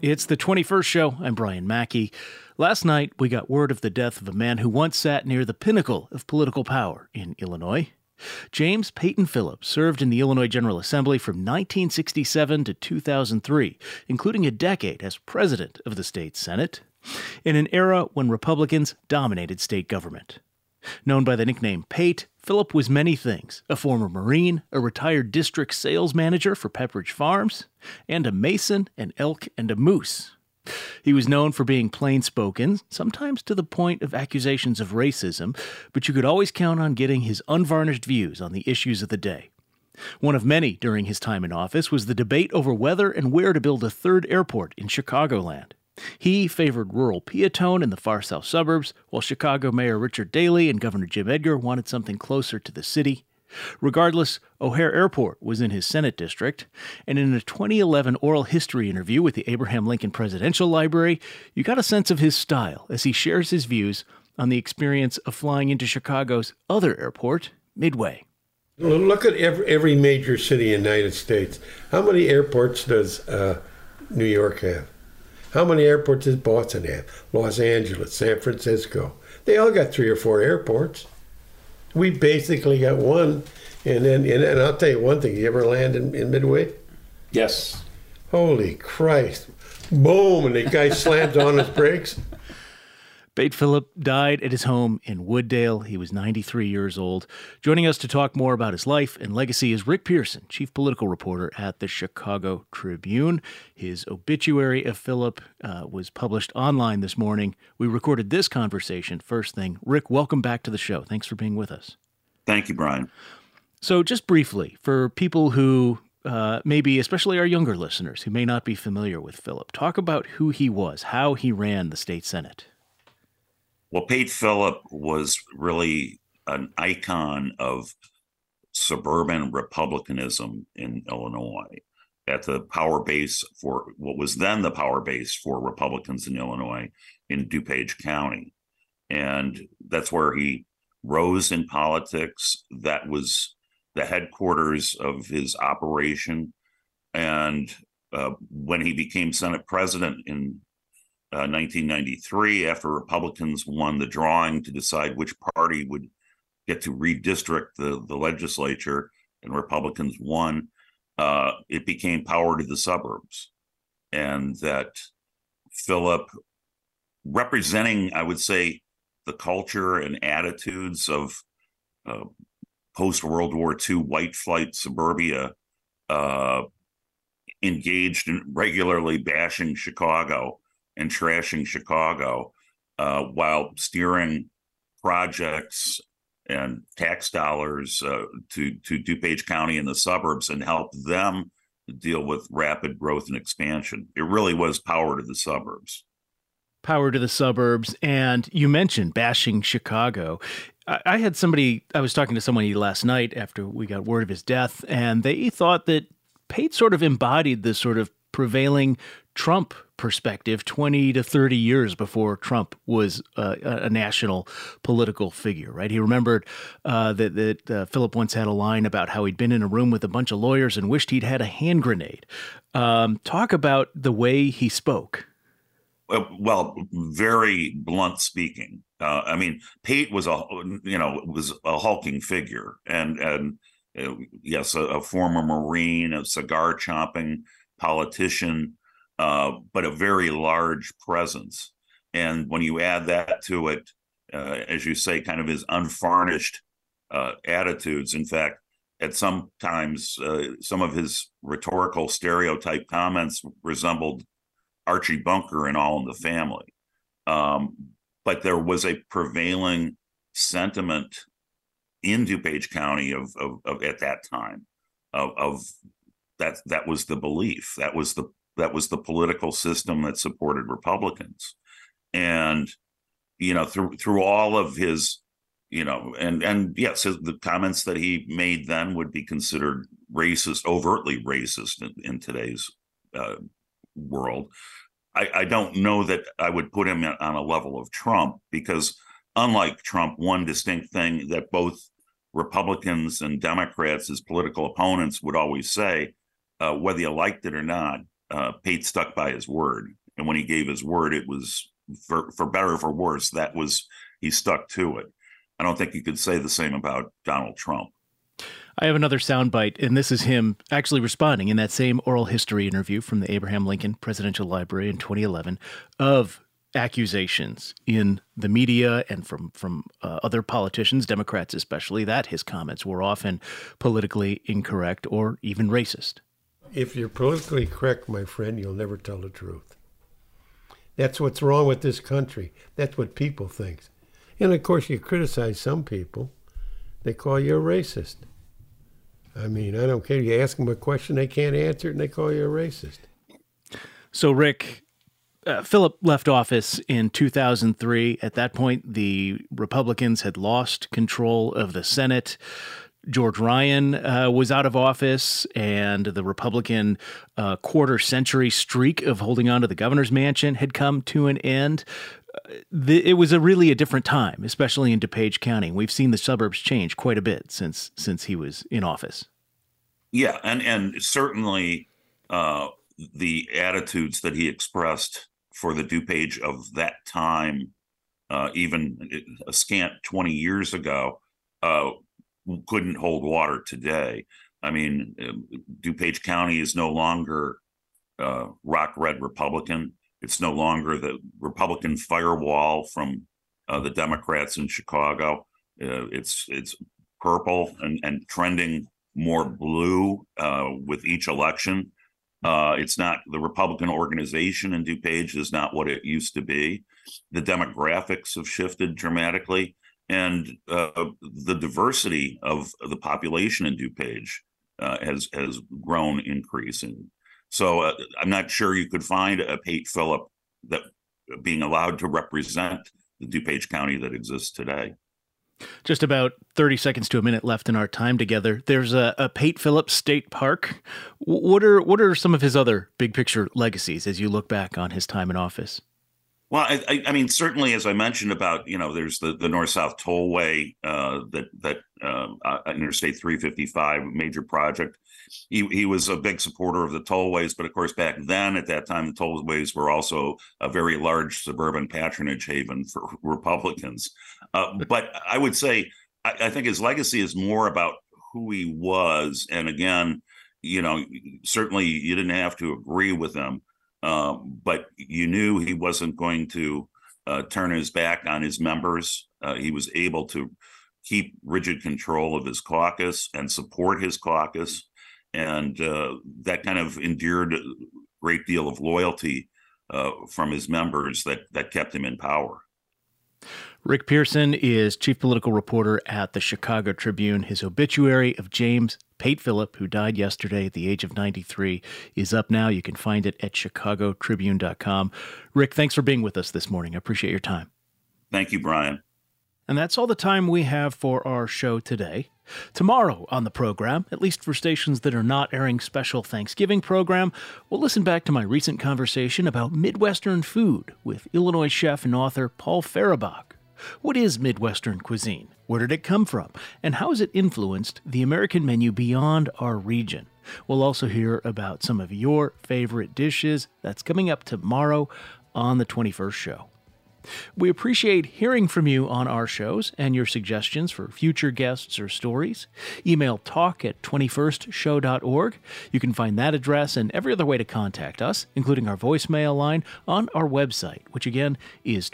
It's the 21st show. I'm Brian Mackey. Last night, we got word of the death of a man who once sat near the pinnacle of political power in Illinois. James Peyton Phillips served in the Illinois General Assembly from 1967 to 2003, including a decade as president of the state Senate, in an era when Republicans dominated state government. Known by the nickname Pate, Phillip was many things: a former Marine, a retired district sales manager for Pepperidge Farms, and a Mason, an elk, and a moose. He was known for being plain-spoken, sometimes to the point of accusations of racism, but you could always count on getting his unvarnished views on the issues of the day. One of many during his time in office was the debate over whether and where to build a third airport in Chicagoland. He favored rural Peatone in the far south suburbs, while Chicago Mayor Richard Daley and Governor Jim Edgar wanted something closer to the city. Regardless, O'Hare Airport was in his Senate district, and in a 2011 oral history interview with the Abraham Lincoln Presidential Library, you got a sense of his style as he shares his views on the experience of flying into Chicago's other airport, Midway. Look at every major city in the United States. How many airports does New York have? How many airports does Boston have? Los Angeles, San Francisco. They all got 3 or 4 airports. We basically got one. And I'll tell you one thing. You ever land in Midway? Yes. Holy Christ. Boom, and the guy slams on his brakes. Pate Phillip died at his home in Wooddale. He was 93 years old. Joining us to talk more about his life and legacy is Rick Pearson, chief political reporter at the Chicago Tribune. His obituary of Phillip was published online this morning. We recorded this conversation first thing. Rick, welcome back to the show. Thanks for being with us. Thank you, Brian. So just briefly, for people who maybe, especially our younger listeners who may not be familiar with Phillip, talk about who he was, how he ran the state Senate. Well, Pate Phillip was really an icon of suburban republicanism in Illinois, at the power base for what was then the power base for Republicans in Illinois in DuPage County. And that's where he rose in politics. That was the headquarters of his operation. And when he became Senate president in 1993, after Republicans won the drawing to decide which party would get to redistrict the legislature, and Republicans won, it became power to the suburbs. And that Phillip, representing, I would say, the culture and attitudes of post-World War II white flight suburbia, engaged in regularly bashing Chicago and trashing Chicago, while steering projects and tax dollars to DuPage County and the suburbs and help them deal with rapid growth and expansion. It really was power to the suburbs. Power to the suburbs. And you mentioned bashing Chicago. I was talking to somebody last night after we got word of his death, and they thought that Pate sort of embodied this sort of prevailing Trump perspective 20 to 30 years before Trump was a national political figure, right? He remembered that Phillip once had a line about how he'd been in a room with a bunch of lawyers and wished he'd had a hand grenade. Talk about the way he spoke. Well, very blunt speaking. I mean, Pate was a hulking figure, and yes, a former Marine, a cigar chomping politician, but a very large presence. And when you add that to it, as you say, kind of his unvarnished attitudes. In fact, at some times, some of his rhetorical stereotype comments resembled Archie Bunker in All in the Family. But there was a prevailing sentiment in DuPage County of at that time of that was the belief. That was the political system that supported Republicans. And, through all of his, and yes, the comments that he made then would be considered racist, overtly racist in today's world. I don't know that I would put him on a level of Trump, because unlike Trump, one distinct thing that both Republicans and Democrats, as political opponents, would always say, whether you liked it or not, Pate stuck by his word. And when he gave his word, it was for better or for worse. He stuck to it. I don't think you could say the same about Donald Trump. I have another soundbite, and this is him actually responding in that same oral history interview from the Abraham Lincoln Presidential Library in 2011 of accusations in the media and from other politicians, Democrats especially, that his comments were often politically incorrect or even racist. If you're politically correct, my friend, you'll never tell the truth. That's what's wrong with this country. That's what people think. And of course, you criticize some people, they call you a racist. I mean, I don't care. You ask them a question, they can't answer it, and they call you a racist. So, Rick, Philip left office in 2003. At that point, the Republicans had lost control of the Senate. George Ryan was out of office, and the Republican quarter-century streak of holding on to the governor's mansion had come to an end. It was really a different time, especially in DuPage County. We've seen the suburbs change quite a bit since he was in office. Yeah, and certainly the attitudes that he expressed for the DuPage of that time, even a scant 20 years ago, couldn't hold water today. I mean, DuPage County is no longer rock red Republican. It's no longer the Republican firewall from the Democrats in Chicago. It's purple and trending more blue with each election. It's not the Republican organization in DuPage is not what it used to be. The demographics have shifted dramatically, and the diversity of the population in DuPage has grown increasing. So I'm not sure you could find a Pate Phillip that being allowed to represent the DuPage County that exists today. Just about 30 seconds to a minute left in our time together. There's a Pate Phillip State Park. What are some of his other big picture legacies as you look back on his time in office? Well, I mean, certainly, as I mentioned about, there's the North-South Tollway, that Interstate 355 major project. He was a big supporter of the tollways, but of course, back then, at that time, the tollways were also a very large suburban patronage haven for Republicans. But I would say, I think his legacy is more about who he was. And again, certainly you didn't have to agree with him. But you knew he wasn't going to turn his back on his members. He was able to keep rigid control of his caucus and support his caucus. And that kind of endeared a great deal of loyalty from his members that kept him in power. Rick Pearson is chief political reporter at the Chicago Tribune. His obituary of James Pate Phillip, who died yesterday at the age of 93, is up now. You can find it at chicagotribune.com. Rick, thanks for being with us this morning. I appreciate your time. Thank you, Brian. And that's all the time we have for our show today. Tomorrow on the program, at least for stations that are not airing special Thanksgiving program, we'll listen back to my recent conversation about Midwestern food with Illinois chef and author Paul Fehrenbach. What is Midwestern cuisine? Where did it come from? And how has it influenced the American menu beyond our region? We'll also hear about some of your favorite dishes. That's coming up tomorrow on the 21st show. We appreciate hearing from you on our shows and your suggestions for future guests or stories. Email talk@21stshow.org. You can find that address and every other way to contact us, including our voicemail line, on our website, which again is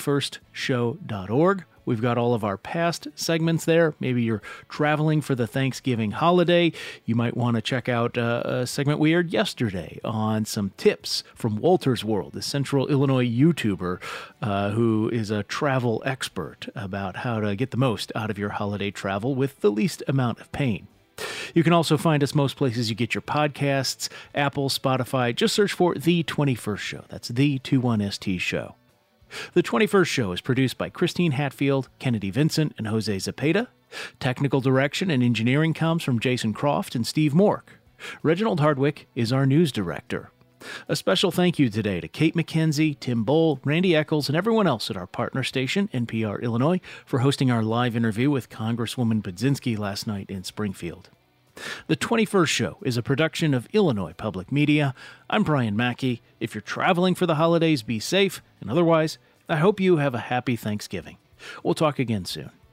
21stshow.org. We've got all of our past segments there. Maybe you're traveling for the Thanksgiving holiday. You might want to check out a segment we aired yesterday on some tips from Walter's World, the Central Illinois YouTuber who is a travel expert about how to get the most out of your holiday travel with the least amount of pain. You can also find us most places you get your podcasts, Apple, Spotify. Just search for The 21st Show. That's The 21ST Show. The 21st Show is produced by Christine Hatfield, Kennedy Vincent, and Jose Zepeda. Technical direction and engineering comes from Jason Croft and Steve Mork. Reginald Hardwick is our news director. A special thank you today to Kate McKenzie, Tim Bohl, Randy Eccles, and everyone else at our partner station, NPR Illinois, for hosting our live interview with Congresswoman Budzinski last night in Springfield. The 21st Show is a production of Illinois Public Media. I'm Brian Mackey. If you're traveling for the holidays, be safe, and otherwise, I hope you have a happy Thanksgiving. We'll talk again soon.